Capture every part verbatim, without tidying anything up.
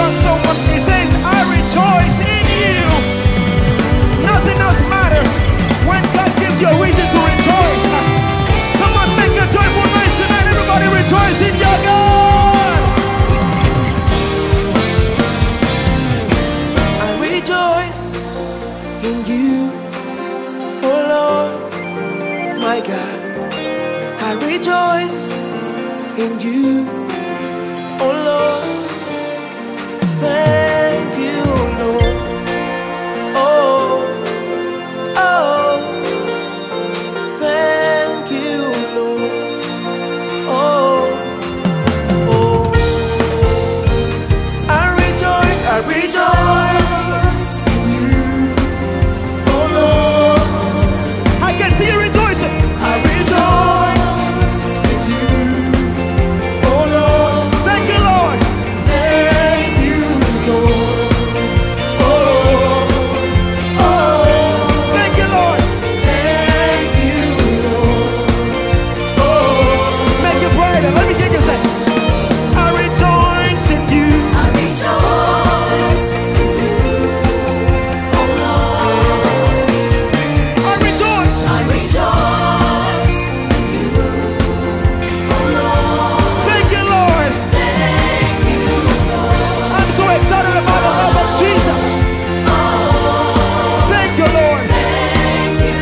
song so much. It says, I rejoice in you. Nothing else matters when God gives you a reason to rejoice. Come on, make a joyful noise tonight. Everybody rejoice in your God. I rejoice in you, oh Lord, my God. I rejoice in you, oh Lord. Thank you, Lord. Oh, oh, thank you, Lord. Oh, oh. I rejoice, I rejoice in you, oh Lord. I can see you rejoicing. I rejoice in you, oh Lord. Thank you, Lord. Thank you, Lord. Oh, oh. Thank you, Lord. Thank you, Lord. Oh. Make it brighter. Let me hear you say, I rejoice in you. I rejoice in you, oh Lord. I rejoice. I rejoice in you, oh Lord. Thank you, Lord. Thank you, Lord. I'm so excited about the love of Jesus. Oh, thank you, Lord. Thank you,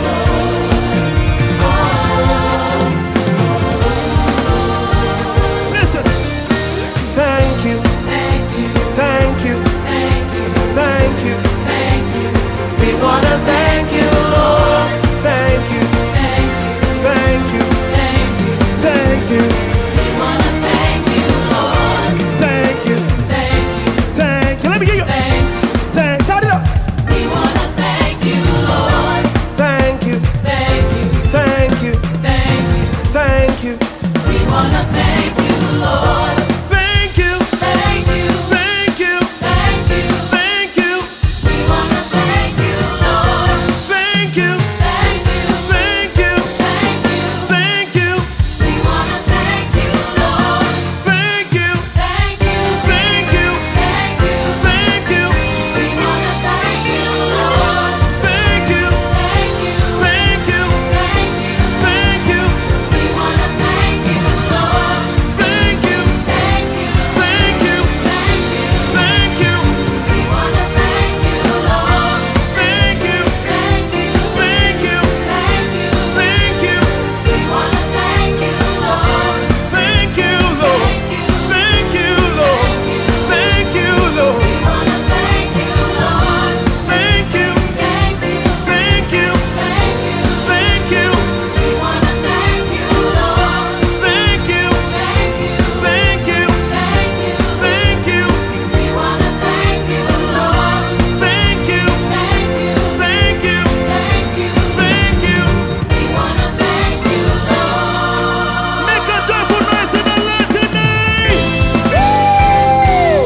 Lord. Listen. Thank you. Thank you. Thank you. Thank you. Thank you. Thank you. We wanna thank you, Lord. Thank you. Thank you. Thank you. Thank you. We wanna thank you, Lord. Thank you. Thank you. Thank you. Let me hear you. Thank you. Thanks. Shout it up. We wanna thank you, Lord. Thank you. Thank you. Thank you. Thank you. Thank you. We wanna thank you, Lord. Thank you. Thank you. Thank you. Thank you. Thank you. We wanna thank you, Lord. Thank you. Thank you. Thank you. Thank you. Thank you. We wanna thank you, Lord. Thank you. Thank you. Thank you. Thank you. Thank you. We wanna thank you, Lord. Thank you. Thank you. Thank you. Thank you. Thank you. We wanna thank you, Lord. Thank you. Thank you. Thank you. Thank you. Thank you. We wanna thank you, Lord. Thank you. Thank you. Thank you. Thank you. Thank you. We wanna thank you, Lord. Thank you, Lord. Thank you, Lord. Thank you, Lord. We wanna thank you, Lord. Thank you. Thank you. Thank you. Thank you. Thank you. We wanna thank you, Lord. Thank you. Thank you. Thank you. Thank you. Thank you. We wanna thank you, Lord. Thank you. Thank you. Thank you. Thank you. Thank you. We wanna thank you, Lord. Make a joyful noise to the Lord tonight. Woo!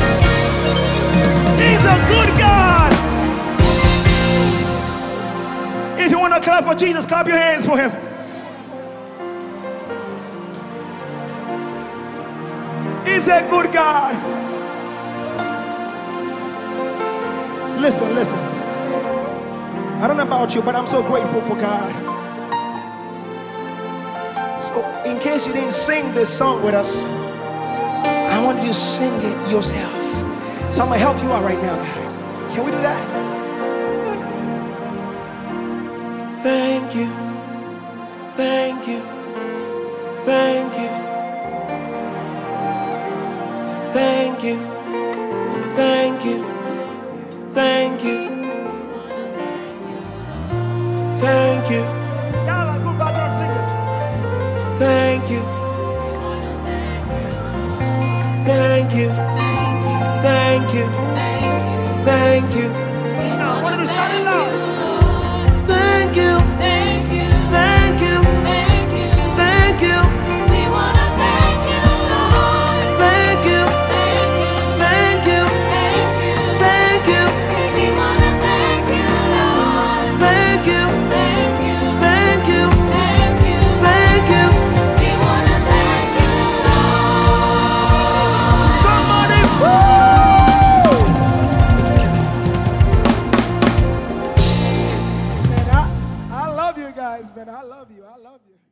He's a good God. If you want to clap for Jesus, clap your hands for him. He's a good God. Listen, listen. I don't know about you, but I'm so grateful for God. So, in case you didn't sing this song with us, I want you to sing it yourself. So, I'm going to help you out right now, guys. Can we do that? Thank you. Thank you. Thank you. Thank you. Thank you. Thank you. Thank you. Y'all are good background singers. Thank you. Thank you. Thank you. Thank you. Now I want you to shout it loud. Thank you. Thank you. Thank you. Thank you. Thank you. We wanna thank you, Lord. Thank you. Thank you. Thank you. Thank you. We wanna thank you, Lord. Thank you. Thank you. Thank you. Thank you. Thank you. We wanna thank you, Lord. Somebody's woo! husband. I love you. I love you.